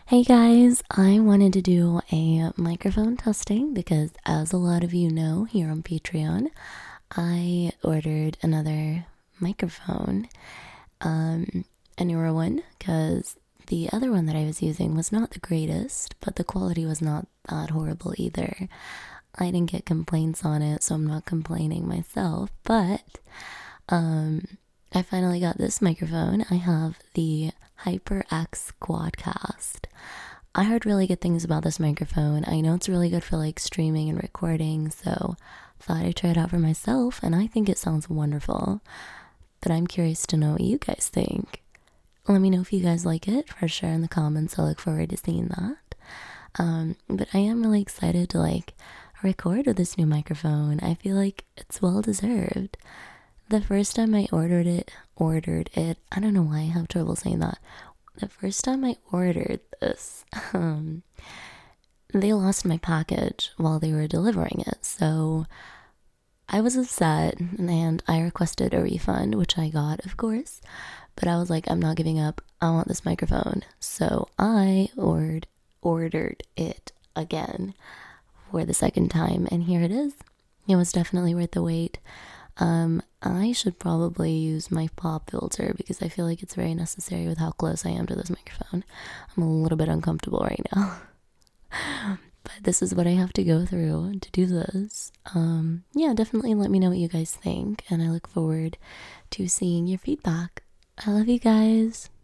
Hey guys, I wanted to do a microphone testing because, as a lot of you know here on Patreon, I ordered another microphone, um, a newer one, because the other one that I was using was not the greatest, but the quality was not that horrible either. I didn't get complaints on it, so I'm not complaining myself, but um, I finally got this microphone. I have the HyperX Quadcast. I heard really good things about this microphone. I know it's really good for like streaming and recording, so thought I'd try it out for myself, and I think it sounds wonderful. But I'm curious to know what you guys think. Let me know if you guys like it for sure in the comments. I look forward to seeing that. But I am really excited to like record with this new microphone. I feel like it's well deserved. The first time I ordered it, I don't know why I have trouble saying that. The first time I ordered this, they lost my package while they were delivering it. So I was upset and I requested a refund, which I got, of course. But I was like, I'm not giving up. I want this microphone. So I ordered it again for the second time, and here it is. It was definitely worth the wait. I should probably use my pop filter because I feel like it's very necessary with how close I am to this microphone. I'm a little bit uncomfortable right now. But this is what I have to go through to do this. Yeah, definitely let me know what you guys think, and I look forward to seeing your feedback. I love you guys.